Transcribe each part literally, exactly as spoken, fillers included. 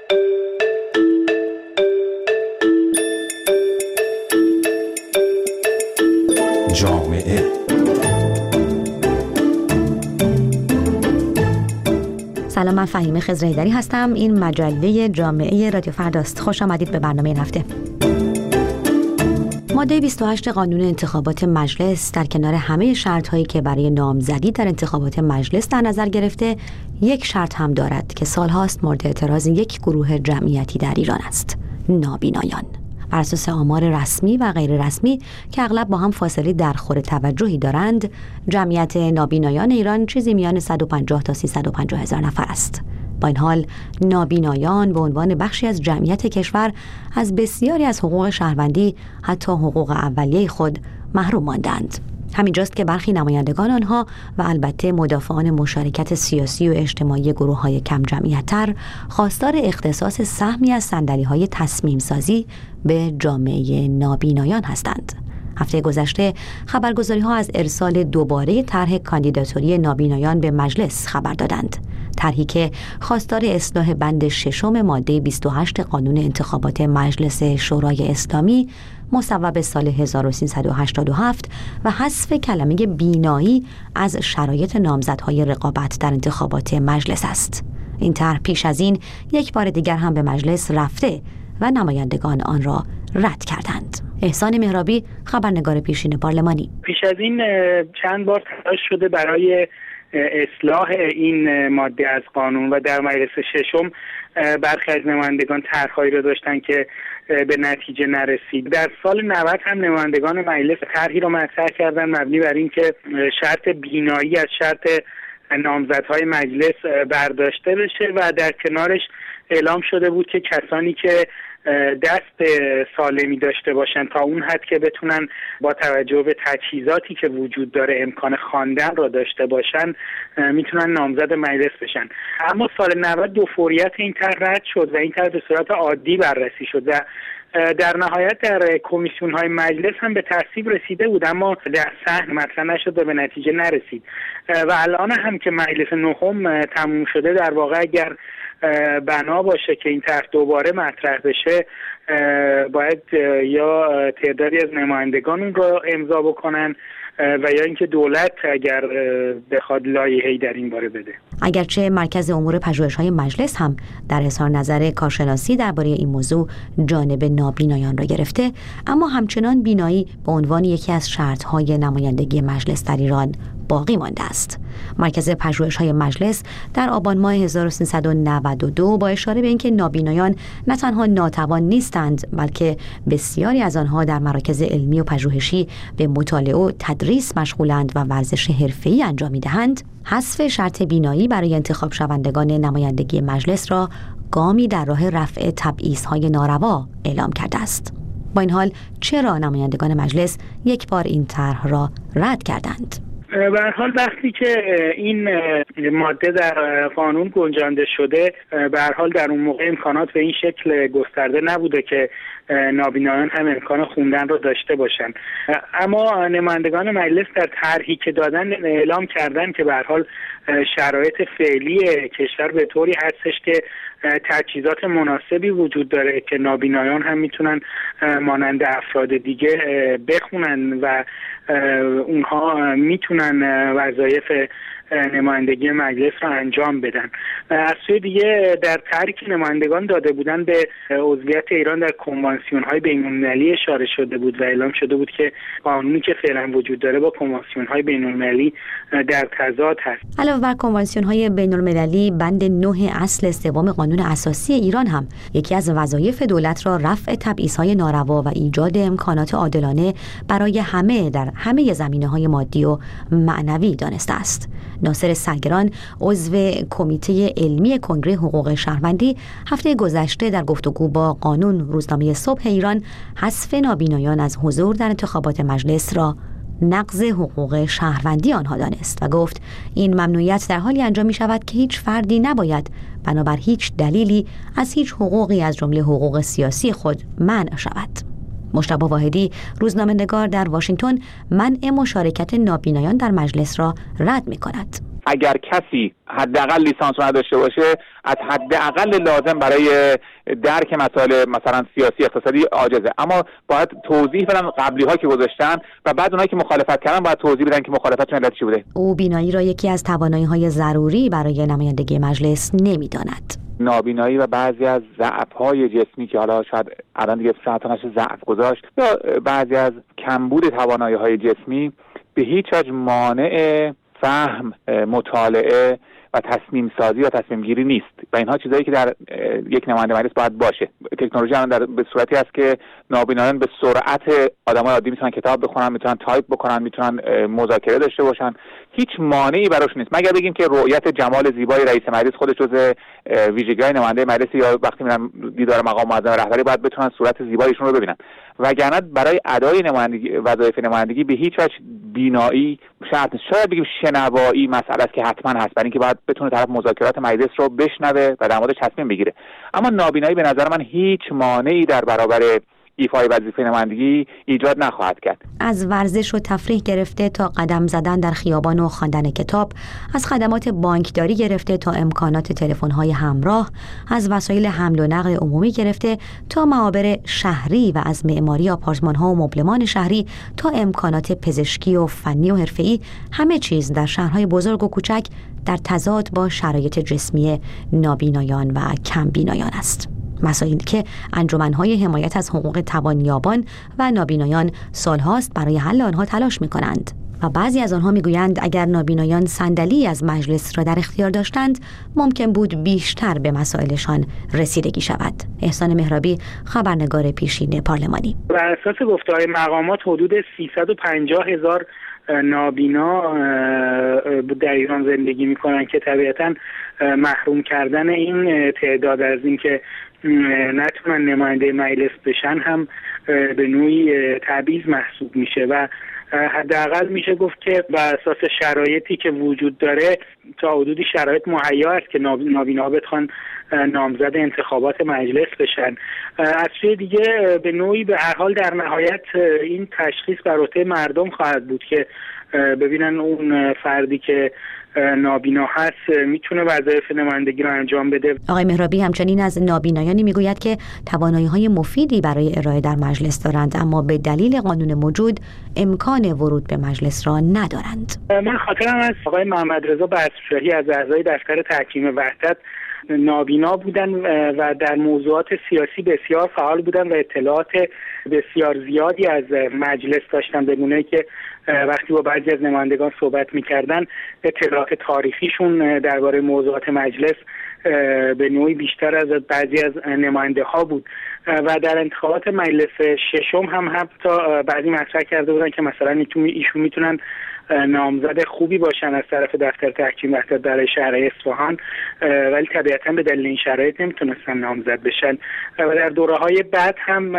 جامعه سلام، من فهیمه خضرهیدری هستم. این مجله جامعه رادیو فرداست. خوش آمدید به برنامه این هفته. ماده بیست و هشت قانون انتخابات مجلس در کنار همه شرط‌هایی که برای نامزدی در انتخابات مجلس در نظر گرفته، یک شرط هم دارد که سالهاست مورد اعتراض یک گروه جمعیتی در ایران است: نابینایان. بر اساس آمار رسمی و غیر رسمی که اغلب با هم فاصله درخور توجهی دارند، جمعیت نابینایان ایران چیزی میان صد و پنجاه تا سیصد و پنجاه هزار نفر است. با این حال نابینایان به عنوان بخشی از جمعیت کشور از بسیاری از حقوق شهروندی، حتی حقوق اولیه خود، محروم ماندند. همینجاست که برخی نمایندگان آنها و البته مدافعان مشارکت سیاسی و اجتماعی گروه‌های کم جمعیت‌تر خواستار اختصاص سهمی از صندلی‌های تصمیم سازی به جامعه نابینایان هستند. هفته گذشته خبرگزاری‌ها از ارسال دوباره طرح کاندیداتوری نابینایان به مجلس خبر دادند. طرحی که خواستار اصلاح بند ششم ماده بیست و هشت قانون انتخابات مجلس شورای اسلامی مصوب سال هزار و سیصد و هشتاد و هفت و حذف کلمه بینایی از شرایط نامزدهای رقابت در انتخابات مجلس است. این طرح پیش از این یک بار دیگر هم به مجلس رفته و نمایندگان آن را رد کردند. احسان مهرابی، خبرنگار پیشین پارلمانی: پیش از این چند بار تلاش شده برای اصلاح این ماده از قانون و در مجلس ششم برخی از نمایندگان طرح‌هایی را داشتن که به نتیجه نرسید. در سال نود هم نمایندگان مجلس طرحی را مطرح کردن مبنی بر این که شرط بینایی از شرط نامزدهای مجلس برداشته بشه و در کنارش اعلام شده بود که کسانی که دست سالمی داشته باشن تا اون حد که بتونن با توجه به تجهیزاتی که وجود داره امکان خواندن را داشته باشن میتونن نامزد مجلس بشن. اما سال نود دو فوریت این طرح رد شد و این طرح به صورت عادی بررسی شد و در نهایت در کمیسیون های مجلس هم به تصویب رسیده بود، اما در صحن مطرح نشد و به نتیجه نرسید. و الان هم که مجلس نهم تموم شده، در واقع اگر بنا باشه که این طرح دوباره مطرح بشه، باید یا تعدادی از نمایندگان اون رو امضا بکنن و یا اینکه دولت اگر بخواد لایحه‌ای در این باره بده. اگرچه مرکز امور پژوهش‌های مجلس هم در اظهار نظر کارشناسی درباره این موضوع جانب نابینایان را گرفته، اما همچنان بینایی به عنوان یکی از شرط‌های نمایندگی مجلس در ایران باقی مانده است. مرکز پژوهش‌های مجلس در آبان ماه هزار و سیصد و نود و دو با اشاره به اینکه نابینایان نه تنها ناتوان نیستند، بلکه بسیاری از آنها در مراکز علمی و پژوهشی به مطالعه و تدریس مشغولند و ورزش حرفه‌ای انجام می‌دهند، حذف شرط بینایی برای انتخاب شوندگان نمایندگی مجلس را گامی در راه رفع تبعیض‌های ناروا اعلام کرده است. با این حال چرا نمایندگان مجلس یک بار این طرح را رد کردند؟ به هر حال وقتی که این ماده در قانون گنجانده شده، به هر حال در اون موقع امکانات به این شکل گسترده نبوده که نابینایان هم امکان خوندن رو داشته باشن. اما نمایندگان مجلس در طرحی که دادن اعلام کردن که به هر حال شرایط فعلی کشور به طوری هستش که تجهیزات مناسبی وجود داره که نابینایان هم میتونن مانند افراد دیگه بخونن و اونها میتونن وظایف نمایندگی مجلس را انجام بدن. از سوی دیگه در طرحی که نمایندگان داده بودن به عضویت ایران در کنوانسیون های بین المللی اشاره شده بود و اعلام شده بود که قانونی که فعلا وجود داره با کنوانسیون های بین المللی در تضاد هست. علاوه بر کنوانسیون های بین المللی، بند نه اصل سوم قانون اساسی ایران هم یکی از وظایف دولت را رفع تبعیض‌های ناروا و ایجاد امکانات عادلانه برای همه در همه زمینه‌های مادی و معنوی دانسته است. ناصر سرگران، عضو کمیته علمی کنگره حقوق شهروندی، هفته گذشته در گفتگو با قانون روزنامه صبح ایران حذف نابینایان از حضور در انتخابات مجلس را نقض حقوق شهروندی آنها دانست و گفت این ممنوعیت در حالی انجام می شود که هیچ فردی نباید بنابر هیچ دلیلی از هیچ حقوقی از جمله حقوق سیاسی خود منع شود. مجتبی واحدی، روزنامه‌نگار در واشنگتن، منع مشارکت نابینایان در مجلس را رد می‌کند. اگر کسی حداقل لیسانس رو نداشته باشه از حداقل لازم برای درک مسائل مثلا سیاسی اقتصادی عاجزه. اما باید توضیح بدن قبلی ها که گذاشتن و بعد اونایی که مخالفت کردن باید توضیح بدن که مخالفتشون علت چی بوده. او بینایی را یکی از توانایی‌های ضروری برای نمایندگی مجلس نمی‌داند. نابینایی و بعضی از ضعف‌های جسمی که حالا شاید الان دیگه شاید ضعف گذاشت یا بعضی از کمبود توانایی‌های جسمی به هیچ وجه مانع فهم، مطالعه و تصمیم سازی و تصمیم گیری نیست و اینها چیزایی که در یک نماینده مجلس باید باشه. تکنولوژی الان در به صورتی است که نابینایان به سرعت آدمای عادی میتونن کتاب بخونن، میتونن تایپ بکنن، میتونن مذاکره داشته باشن. هیچ مانعی براش نیست مگر بگیم که رؤیت جمال زیبای رئیس مجلس خودش جزء ویژگی‌های نماینده مجلس یا وقتی میرن دیدار مقام معظم رهبری باید بتونن صورت زیبایشون رو ببینن. وگرنه برای ادای نمایندگی وظایف نمایندگی به هیچ وجه بینایی شرط نیست. شاید بگیم شنوایی مسئله است که حتما هست، برای اینکه باید بتونه طرف مذاکرات مجلس رو بشنوه و در موردش تصمیم بگیره. اما نابینایی به نظر من هیچ مانعی در برابر ایفای وظیفه نمایندگی ایجاد نخواهد کرد. از ورزش و تفریح گرفته تا قدم زدن در خیابان و خواندن کتاب، از خدمات بانکداری گرفته تا امکانات تلفن‌های همراه، از وسایل حمل و نقل عمومی گرفته تا معابر شهری و از معماری آپارتمان‌ها و مبلمان شهری تا امکانات پزشکی و فنی و حرفه‌ای، همه چیز در شهرهای بزرگ و کوچک در تضاد با شرایط جسمی نابینایان و کمبینایان است. مسائلی که انجمن‌های حمایت از حقوق توانیابان و نابینایان سالهاست برای حل آنها تلاش می‌کنند و بعضی از آنها می‌گویند اگر نابینایان صندلی از مجلس را در اختیار داشتند ممکن بود بیشتر به مسائلشان رسیدگی شود. احسان مهرابی، خبرنگار پیشین پارلمانی. بر اساس گفته‌های مقامات حدود سیصد و پنجاه هزار نابینا در ایران زندگی می‌کنند که طبیعتاً محروم کردن این تعداد از این که نتونن نماینده مجلس بشن هم به نوعی تبعیض محسوب میشه و حداقل میشه گفت که بر اساس شرایطی که وجود داره تا حدودی شرایط مهیا است که نابینا بتوان نامزد انتخابات مجلس بشن. از سوی دیگه به نوعی به هر حال در نهایت این تشخیص بر عهده مردم خواهد بود که ببینن اون فردی که نابینا هست میتونه وظایف نمایندگی رو انجام بده. آقای مهرابی همچنین از نابینایانی میگوید که توانایی‌های مفیدی برای ارائه در مجلس دارند اما به دلیل قانون موجود امکان ورود به مجلس را ندارند. من خاطرم از آقای محمد رضا بصرشاهی از اعضای دفتر تحکیم وحدت نابینا بودن و در موضوعات سیاسی بسیار فعال بودن و اطلاعات بسیار زیادی از مجلس داشتن، به گونه‌ای که وقتی با بعضی از نمایندگان صحبت می‌کردن اطلاعات تاریخیشون درباره موضوعات مجلس به نوعی بیشتر از بعضی از نماینده ها بود و در انتخابات مجلس ششم هم حتی بعضی مطرح کرده بودن که مثلا ایشون میتونن نامزد خوبی باشن از طرف دفتر تحکیم وحدت برای شهر اصفهان، ولی طبیعتا به دلیل این شرایط نمیتونستن نامزد بشن و در دوره‌های بعد هم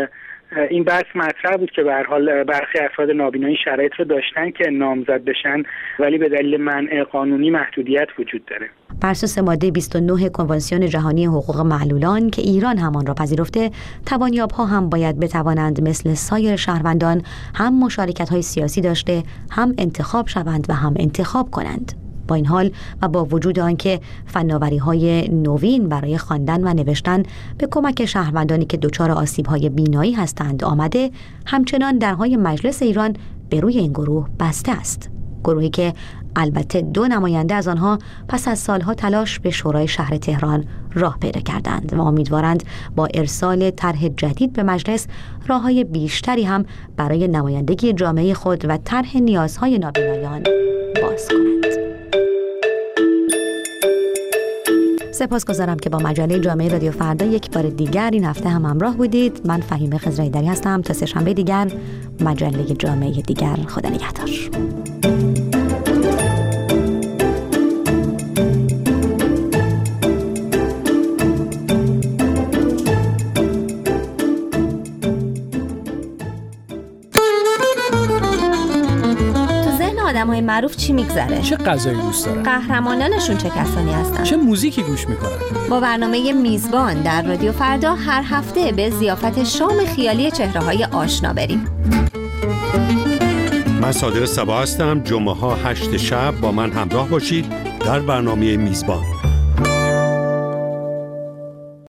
این بحث مطرح بود که به هر حال برخی افراد نابینایی شرایط رو داشتن که نامزد بشن ولی به دلیل منع قانونی محدودیت وجود داره. بر اساس ماده بیست و نه کنوانسیون جهانی حقوق معلولان که ایران همان را پذیرفته، توانیاب‌ها هم باید بتوانند مثل سایر شهروندان هم مشارکت‌های سیاسی داشته، هم انتخاب شوند و هم انتخاب کنند. با این حال و با وجود آنکه فناوری‌های نوین برای خواندن و نوشتن به کمک شهروندانی که دچار آسیب‌های بینایی هستند آمده، همچنان درهای مجلس ایران به روی این گروه بسته است. گروهی که البته دو نماینده از آنها پس از سالها تلاش به شورای شهر تهران راه پیدا کردند و امیدوارند با ارسال طرح جدید به مجلس راه‌های بیشتری هم برای نمایندگی جامعه خود و طرح نیازهای نابینایان باز کنند. سپاسگزارم که با مجله جامعه رادیو فردا یک بار دیگر این هفته هم همراه بودید. من فهیمه خضرایی‌دری هستم. تا سه‌شنبه دیگر مجله جامعه دیگر. خدا نگهدار. آدم‌های معروف چی میگذره؟ چه غذایی دوست دارن؟ قهرمانانشون چه کسانی هستن؟ چه موزیکی گوش میکنن؟ با برنامه میزبان در رادیو فردا هر هفته به ضیافت شام خیالی چهره‌های آشنا بریم. من صادق صبا هستم. جمعه ها هشت شب با من همراه باشید در برنامه میزبان.